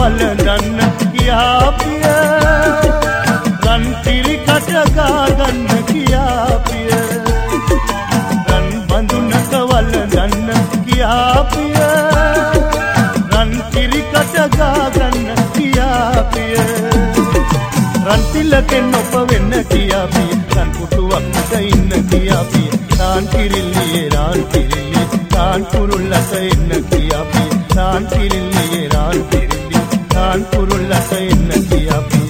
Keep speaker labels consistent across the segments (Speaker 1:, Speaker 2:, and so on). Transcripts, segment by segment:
Speaker 1: වලඳන්න කියාපිය රන් කිරිකට ගාගන්න කියාපිය රන් බඳුනක වලඳන්න කියාපිය රන් කිරිකට ගාගන්න කියාපිය රන් තිලකෙන් ඔප වෙන්න කියාපිය රන් පුටුවක් උඩ ඉන්න කියාපිය තාන් කිරිල්ලියේ රාන් කිරිල්ලි තාන් කුරුල්ලට එන්න කියාපිය තාන් කිරිල්ලියේ රාන් කිරිල්ලි තාන් කුරුල්ලට එන්න කියාපිය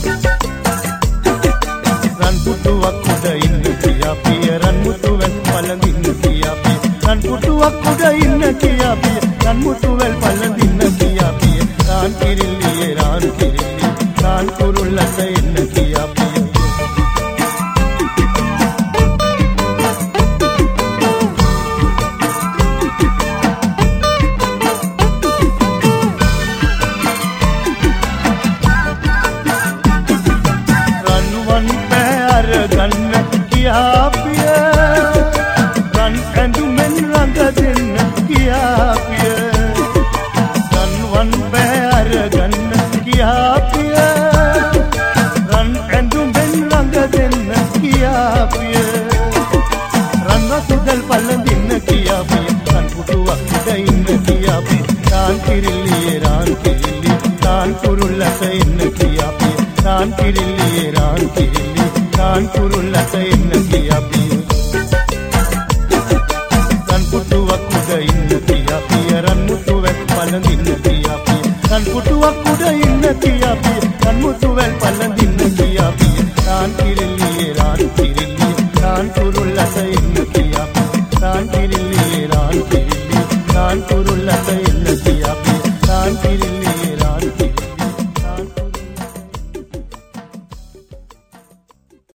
Speaker 1: රන් පුටුවක් උඩ ඉන්න කියාපිය රන් මුතුවැල් පළඳින්න කියාපිය රන් පුටුවක් උඩ ඉන්න කියාපිය රන් මුතුවැල් පළඳින්න කියාපිය තාන් කිරිල්ලියේ රාන් කිරිල්ලි තාන් කුරුල්ලට එන්න කියාපිය ගන්න කියාපිය රන් ඇඳුමෙන් රඟ දෙන්න කියාපිය රන්වන් බෑර ගන්න කියාපිය රන් ඇඳුමෙන් රඟ දෙන්න කියාපිය රන් වතුදල් පළඳින්න කියාපිය රන් පුටුවක් උඩ ඉන්න කියාපිය තාන් කිරිල්ලියේ රාන් කිරිල්ලි තාන් කුරුල්ලට එන්න කියාපිය තාන් කිරිල්ලියේ රාන් කිරිල්ලි තාන් කුරුල්ලට එන්න කියාපිය රන් පුටුවක් උඩ ඉන්න කියාපිය රන් මුතුවැල් පළඳින්න කියාපිය රන් පුටුවක්